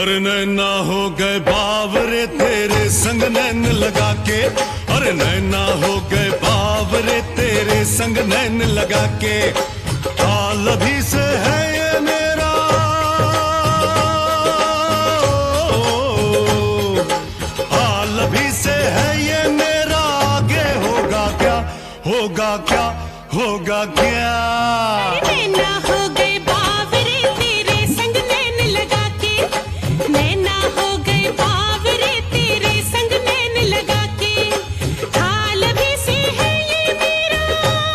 अरे नैना हो गए बावरे तेरे संग नैन लगा के, अरे नैना हो गए बावरे तेरे संग नैन लगा के। हाल अभी से है ये मेरा, हाल अभी से है ये मेरा, आगे होगा क्या, होगा क्या, होगा क्या। नैना हो गए बावरे तेरे संग नैन लगा के, नैना हो गए बावरे तेरे संग नैन लगा के। हाल अभी से है ये मेरा,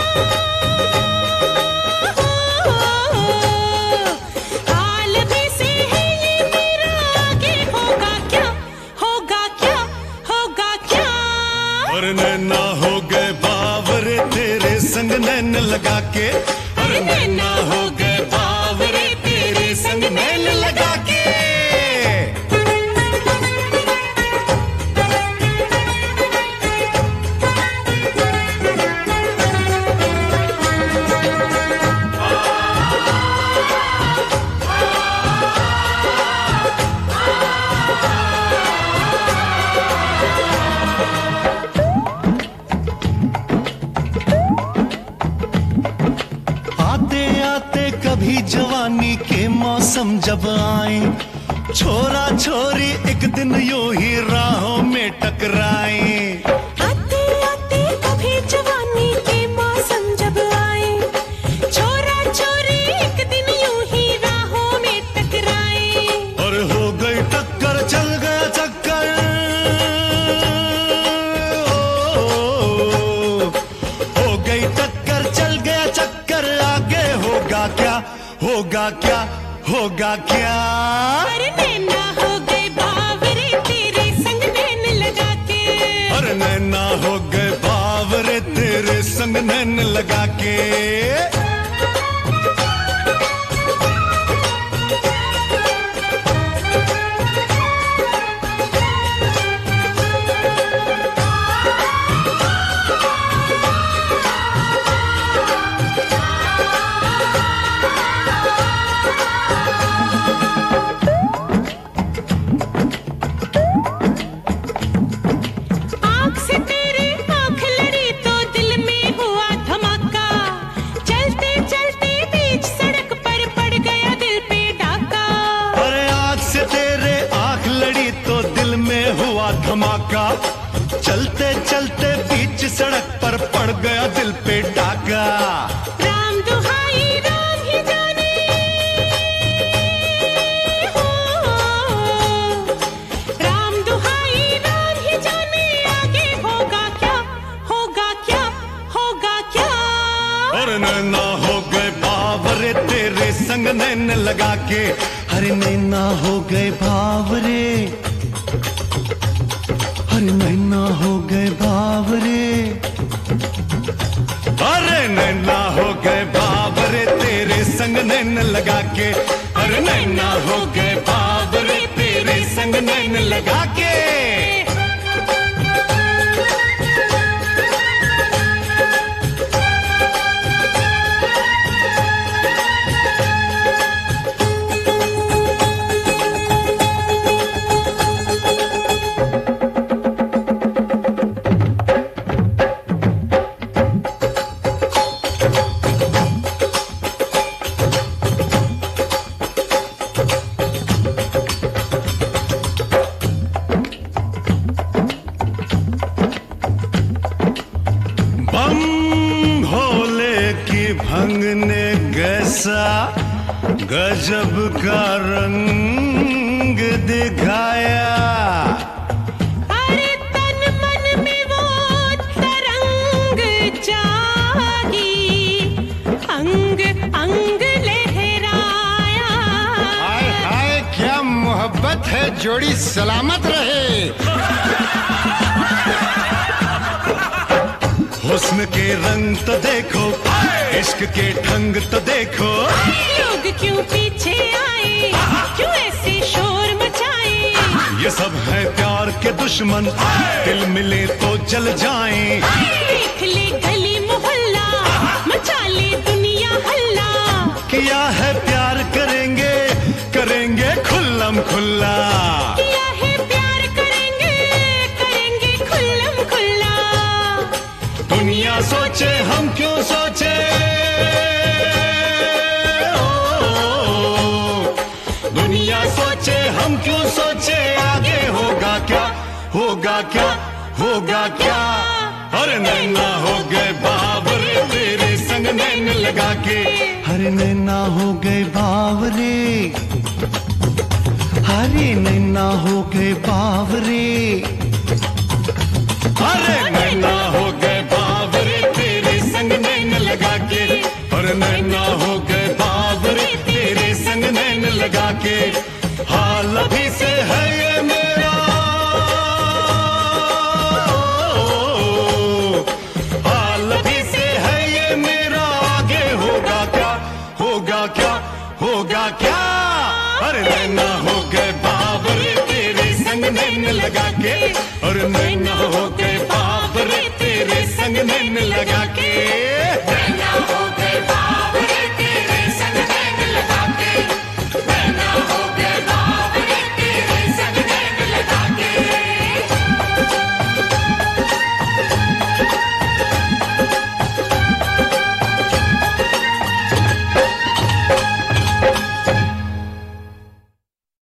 हाल अभी से है ये मेरा, आगे होगा क्या, होगा क्या, होगा क्या। और नैना हो गए बावरे तेरे संग नैन लगा के, अरे नैना हो गए बावरे तेरे संग नैन लगा के। कभी जवानी के मौसम जब आए, छोरा छोरी एक दिन यूं ही राहों में टकराए। आते आते कभी जवानी के मौसम जब आए, छोरा छोरी एक दिन यूं ही राहों में टकराए। और हो गई टक्कर चल गया चक्कर, हो गई टक्कर चल गया चक्कर, आगे होगा क्या, होगा क्या, होगा क्या। अरे नैना हो गए बावरे तेरे संग नैन लगा के, अरे नैना हो गए बावरे तेरे संग नैन लगा के। धमाका चलते चलते बीच सड़क पर पड़ गया दिल पे डाका। राम दुहाई राम ही जाने, हो राम दुहाई राम ही जाने, आगे होगा क्या, होगा क्या, होगा क्या। और नैना हो गए बावरे तेरे संग नैन लगा के, अरे नैना हो गए बावरे, अरे नैना हो गए बावरे, अरे नैना हो गए बावरे तेरे संग नैन लगा के, अरे नैना हो गए बावरे तेरे संग नैन लगा के। भंगने कैसा गजब का रंग दिखाया, अरे तन मन में वो तरंग जागी, अंग अंग लहराया। हाय हाय क्या मोहब्बत है, जोड़ी सलामत रहे। हुस्न के रंग तो देखो, इश्क के ढंग तो देखो, लोग क्यों पीछे आए, क्यों ऐसे शोर मचाए। ये सब है प्यार के दुश्मन, दिल मिले तो जल जाएं। देख ले गली मोहल्ला, मचा ले दुनिया हल्ला। किया है प्यार करेंगे, करेंगे खुल्लम खुल्ला। होगा क्या, होगा क्या। अरे नैना हो गए बावरे तेरे संग नैन लगा के। अरे नैना हो गए बावरे, अरे नैना हो गए बावरे, अरे नैना हो गए बावरे तेरे संग नैन लगा के। अरे नैना हो गए बावरे तेरे संग नैन लगा के। हाल अभी से है ये मेरा, हाल अभी से है ये मेरा, आगे होगा क्या, होगा क्या, होगा क्या। अरे नैना हो गए बावरे तेरे संग नैन लगा के। अरे नैना हो गए बावरे तेरे संग नैन लगा के। नैना हो